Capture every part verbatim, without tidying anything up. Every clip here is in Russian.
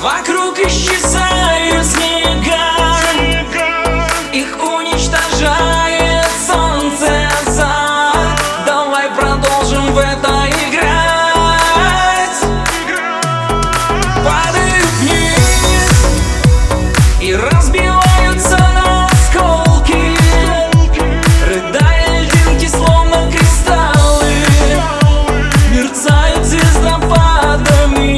Вокруг исчезают снега, их уничтожает солнце за. Давай продолжим в это играть. Падают вниз и разбиваются на осколки, рыдая льдинки, словно кристаллы, мерцают звездопадами.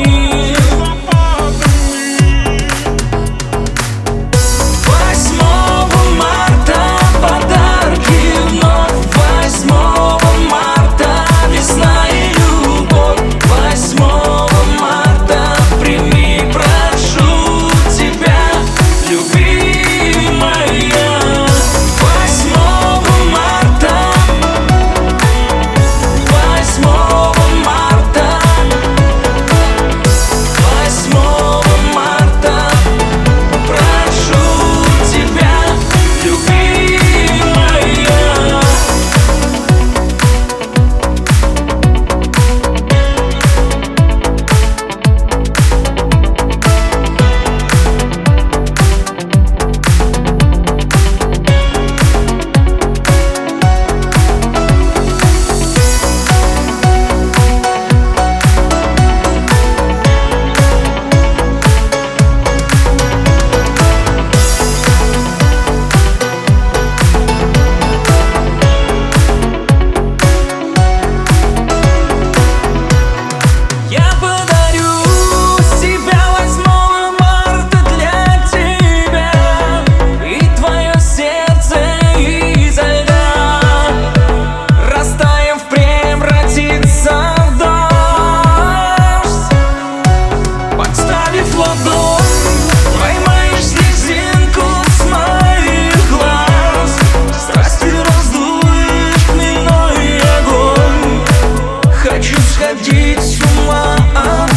Сходить с ума от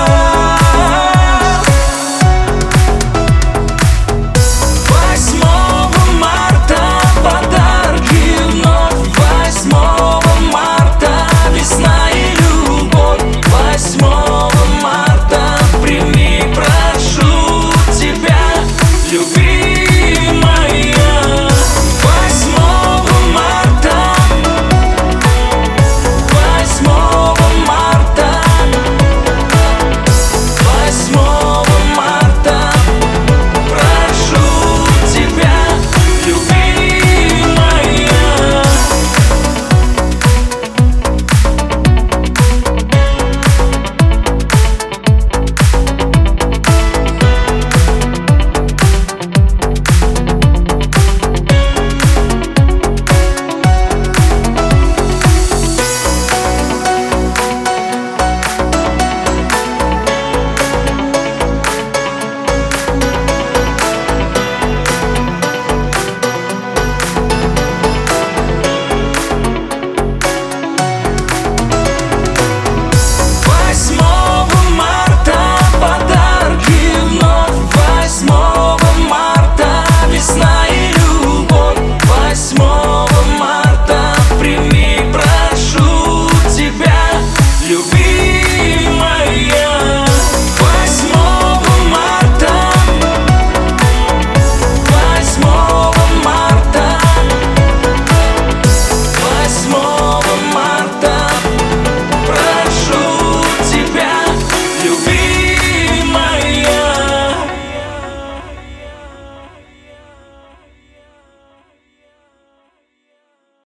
глаз. Восьмого марта подарки вновь. Восьмого марта весна и любовь. Восьмого марта прими, прошу тебя, любимая. Восьмого марта, восьмого любви.